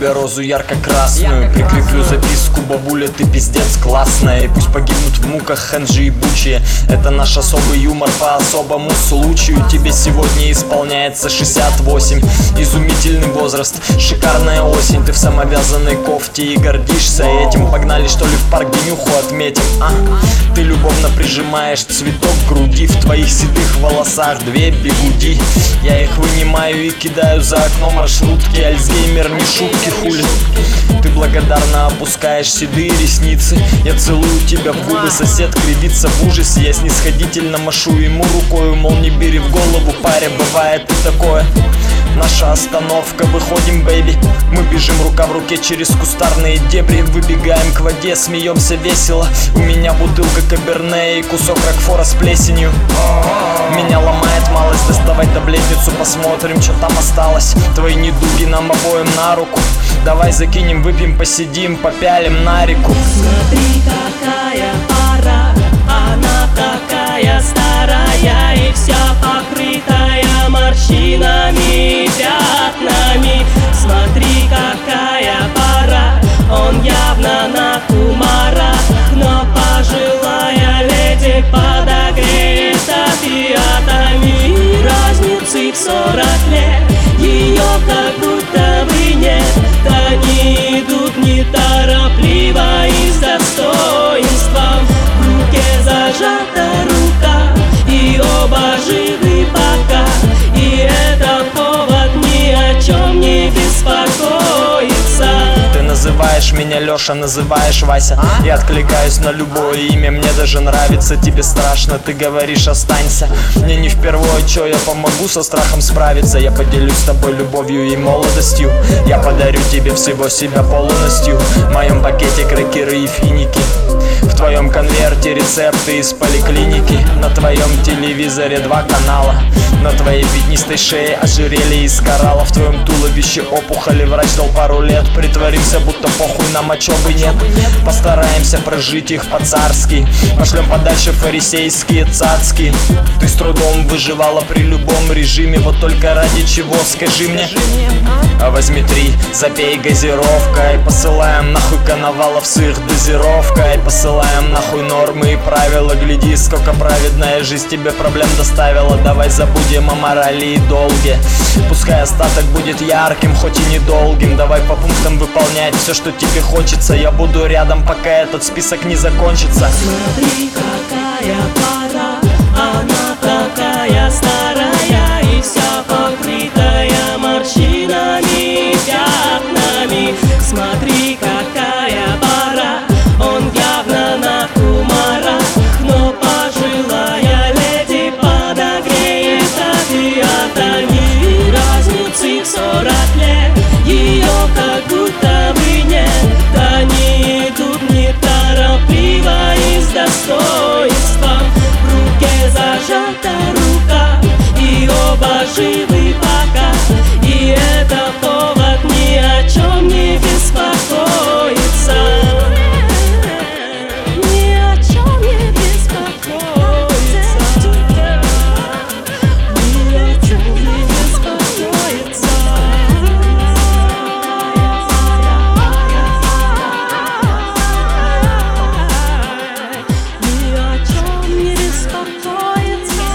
тебе розу ярко-красную. Прикреплю записку: бабуля, ты пиздец классная. И пусть погибнут в муках ханжи и бучие. Это наш особый юмор по особому случаю. Тебе сегодня исполняется 68. Изумительный возраст, шикарная осень. Ты в самовязанной кофте и гордишься этим. Погнали что ли в парк днюху отметим, а? Ты любовно прижимаешь цветок к груди. В твоих седых волосах две бигуди. Я их вынимаю и кидаю за окно маршрутки. Альцгеймер, не шутки, хули. Ты благодарно опускаешь седые ресницы. Я целую тебя в губы, сосед кривится в ужасе. Я снисходительно машу ему рукою, мол, не бери в голову, паря, бывает и такое. Наша остановка, выходим, бэйби. Мы бежим рука в руке через кустарные дебри. Выбегаем к воде, смеемся весело. У меня бутылка каберне и кусок рокфора с плесенью. Меня ломает малость, доставай таблетницу, посмотрим, что там осталось. Твои недуги нам обоим на руку. Давай закинем, выпьем, посидим, попялим на реку. Смотри, какая пора, она такая старая и вся покрытая морщинами и пятнами. Смотри, какая пора, он явно на кумарах, но пожилая леди подогреет опиатами. Разницы в 40 лет, ее как будто бы нет. Они идут неторопливо и с достоинством. В руке зажата рука, и оба живы пока. И это повод ни о чем не беспокоиться. Ты называешь меня Леша, называешь Вася. Я откликаюсь на любое имя, мне даже нравится. Тебе страшно, ты говоришь останься. Мне не впервые, чё я помогу со страхом справиться. Я поделюсь с тобой любовью и молодостью. Я подарю тебе всего себя полностью. В моем пакете крекеры и финики. В твоем конверте рецепты из поликлиники. На твоем телевизоре 2 канала. На твоей пятнистой шее ожерелье из коралла. В твоем туловище опухоли, врач дал пару лет. Притворимся, будто похуй нам, а чё бы нет. Постараемся прожить их по-царски. Пошлем подальше фарисейские цацки. Ты с трудом выживала при любом режиме. Вот только ради чего, скажи мне. А возьми 3, запей газировкой. Посылаем нахуй коновалов с их дозировкой. Посылаем нахуй нормы и правила. Гляди, сколько праведная жизнь тебе проблем доставила. Давай забудем о морали и долге. Пускай остаток будет ярким, хоть и недолгим. Давай по пунктам выполнять все, что тебе хочется. Я буду рядом, пока этот список не закончится. Смотри, какая пора, она такая старая и вся покрытая морщинами и пятнами. Смотри, какая пора, он явно на кумарах, но пожилая леди подогреет опиатами. Разницы в 40 лет, ее как будто бы нет. Они идут неторопливо и с достоинством. В руке зажата рука, и оба живы пока. И это повод ни о чем не беспокоиться. Ни о чем не беспокоиться. Ни о чем не беспокоиться. Ни о чем не беспокоиться.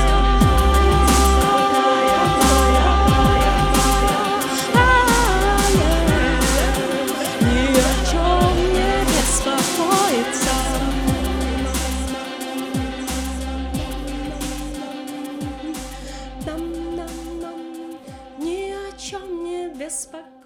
Ни о чем не беспокоиться. Ни о чем не беспокоиться.